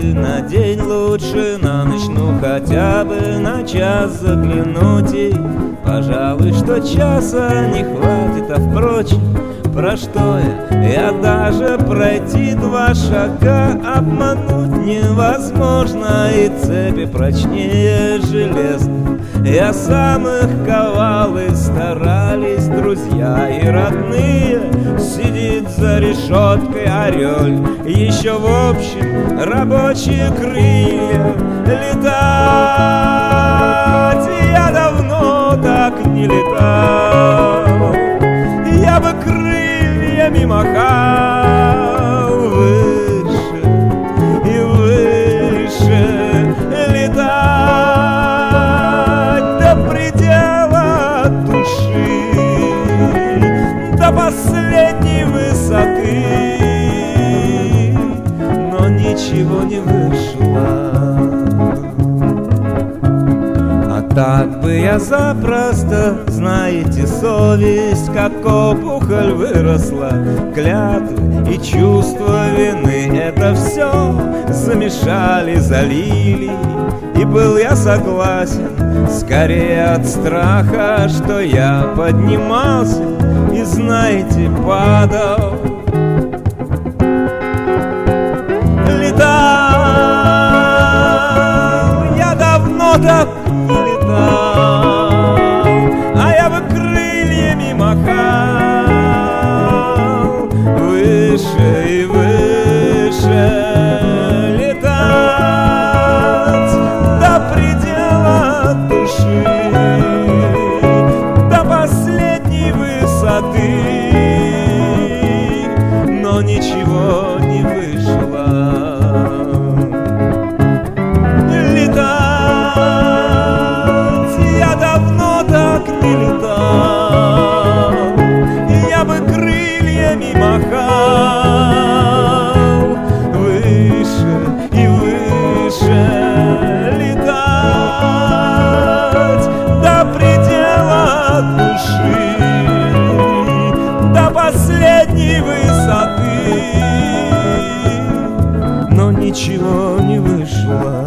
на день лучше, на ночь, ну хотя бы на час заглянуть. И, пожалуй, что часа не хватит, а впрочем, про что я даже пройти 2 шага обмануть невозможно, и цепи прочнее железных. Я сам их ковал, и старались друзья и родные. Сидит за решеткой орель, еще в общем рабочие крылья. Летать я давно так не летал, я бы крыльями махал выше и выше. Летать до предела души, до последней высоты, но ничего не вышло. А так бы я запросто, знаете, совесть как опухоль выросла. Клятвы и чувство вины — это все замешали, залили. И был я согласен скорее от страха, что я поднимался и, знаете, падал. Летал я давно так не летал, а я бы крыльями махал выше и выше. Летать до предела души, до последней высоты, но ничего не вышло. Летать я давно так не летал, я бы крыльями махал выше и выше. Летать до предела души, до последней высоты, но ничего не вышло.